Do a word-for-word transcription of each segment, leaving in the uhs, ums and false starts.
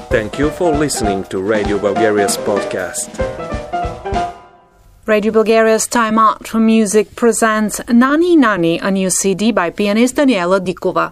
Thank you for listening to Radio Bulgaria's podcast. Radio Bulgaria's Time Out for Music presents Nani Nani, a new C D by pianist Daniela Dikova.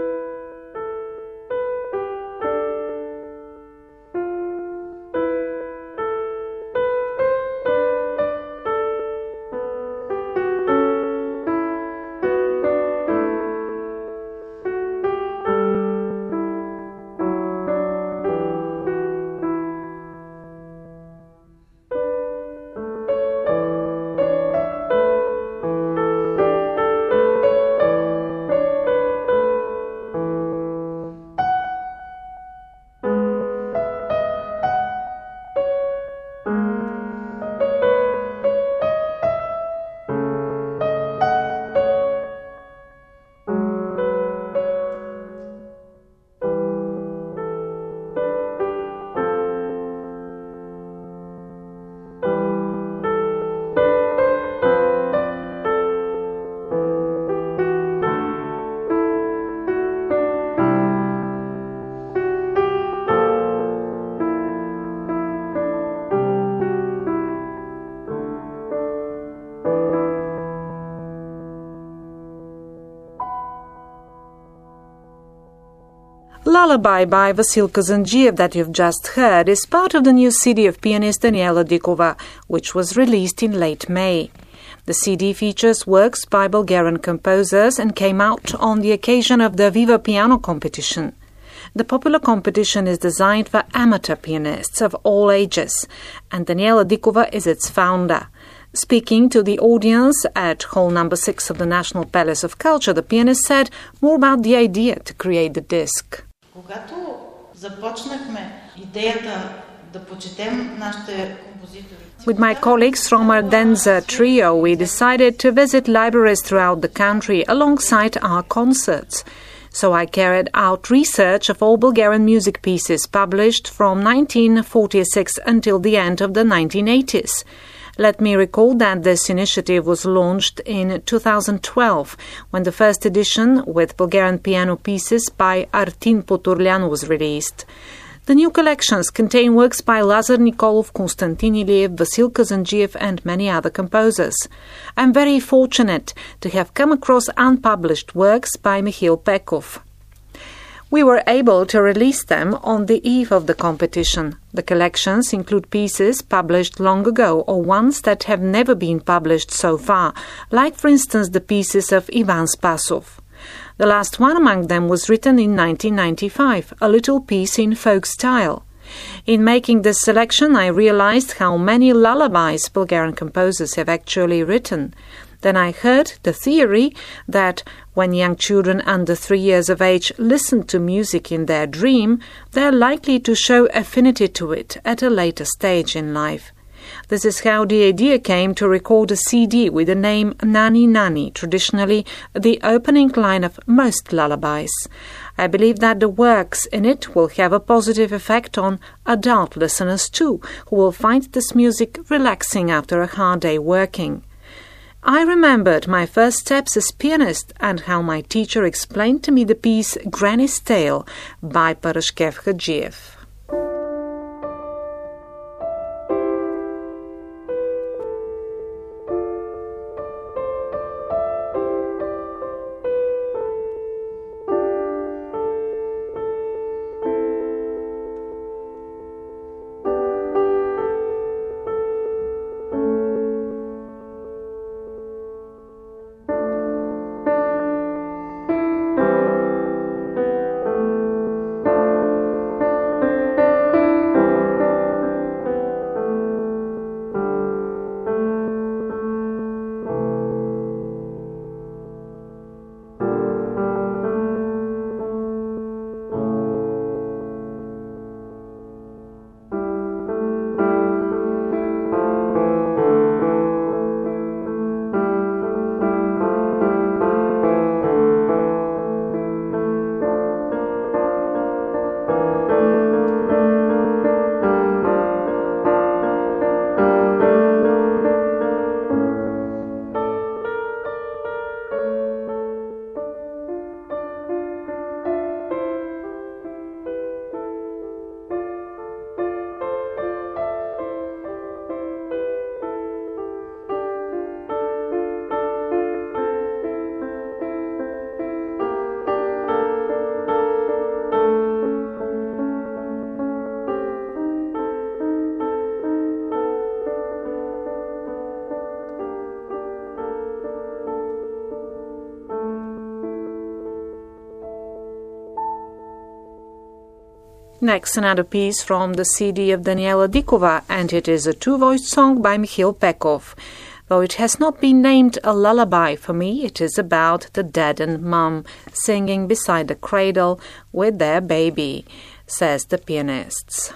Lullaby by Vasil Kazandziev that you've just heard is part of the new C D of pianist Daniela Dikova, which was released in late May. The C D features works by Bulgarian composers and came out on the occasion of the Viva Piano competition. The popular competition is designed for amateur pianists of all ages, and Daniela Dikova is its founder. Speaking to the audience at Hall Number six of the National Palace of Culture, the pianist said more about the idea to create the disc. Когато започнахме идеята да почетем нашите композитори. With my colleagues from our Denza trio, we decided to visit libraries throughout the country alongside our concerts. So I carried out research of all Bulgarian music pieces published from nineteen forty-six until the end of the nineteen eighties. Let me recall that this initiative was launched in two thousand twelve, when the first edition with Bulgarian piano pieces by Artin Poturlian was released. The new collections contain works by Lazar Nikolov, Konstantin Iliev, Vasil Kazandziev and many other composers. I'm very fortunate to have come across unpublished works by Mikhail Pekov. We were able to release them on the eve of the competition. The collections include pieces published long ago or ones that have never been published so far, like for instance the pieces of Ivan Spasov. The last one among them was written in nineteen ninety-five, a little piece in folk style. In making this selection, I realized how many lullabies Bulgarian composers have actually written. Then I heard the theory that when young children under three years of age listen to music in their dream, they are likely to show affinity to it at a later stage in life. This is how the idea came to record a C D with the name Nani Nani, traditionally the opening line of most lullabies. I believe that the works in it will have a positive effect on adult listeners too, who will find this music relaxing after a hard day working. I remembered my first steps as pianist and how my teacher explained to me the piece Granny's Tale by Parashkev Hadziev. Next, another piece from the C D of Daniela Dikova, and it is a two-voiced song by Michiel Pekov. Though it has not been named a lullaby for me, it is about the deadened mum singing beside the cradle with their baby, says the pianists.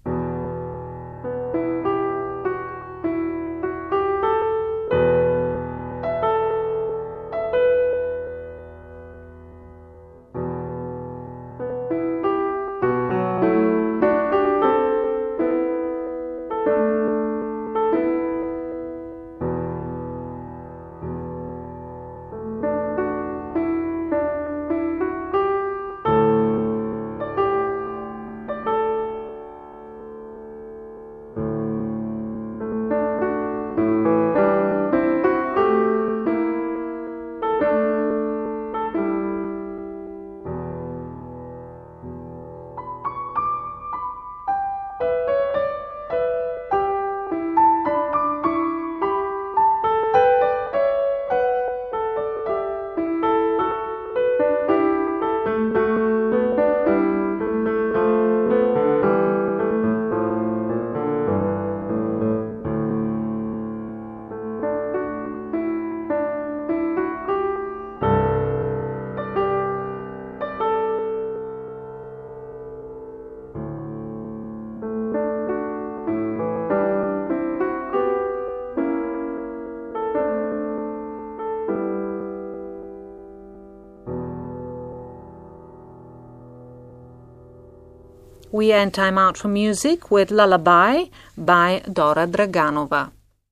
We end Time Out for Music with Lullaby by Dora Draganova.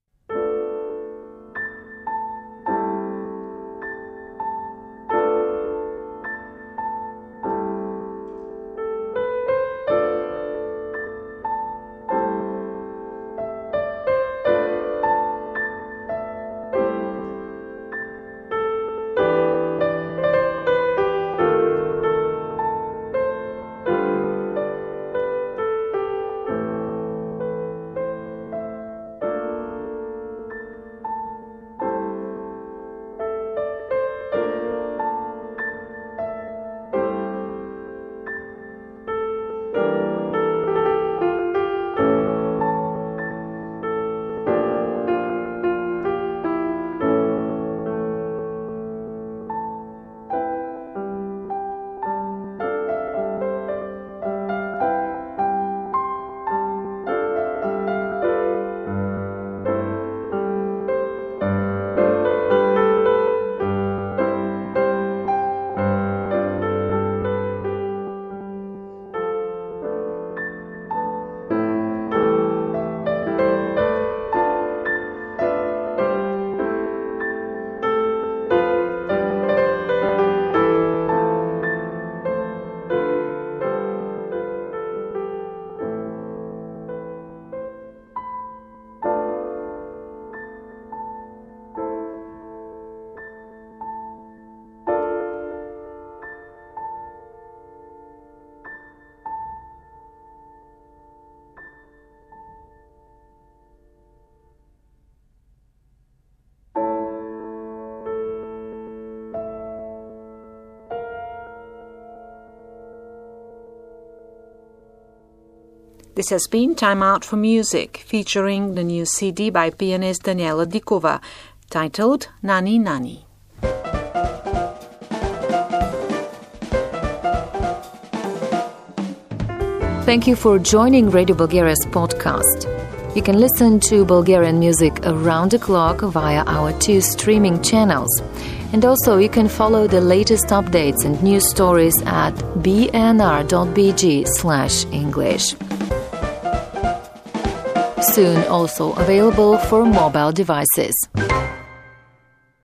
This has been Time Out for Music, featuring the new C D by pianist Daniela Dikova, titled Nani Nani. Thank you for joining Radio Bulgaria's podcast. You can listen to Bulgarian music around the clock via our two streaming channels. And also you can follow the latest updates and news stories at b n r dot b g slash English. Soon also available for mobile devices.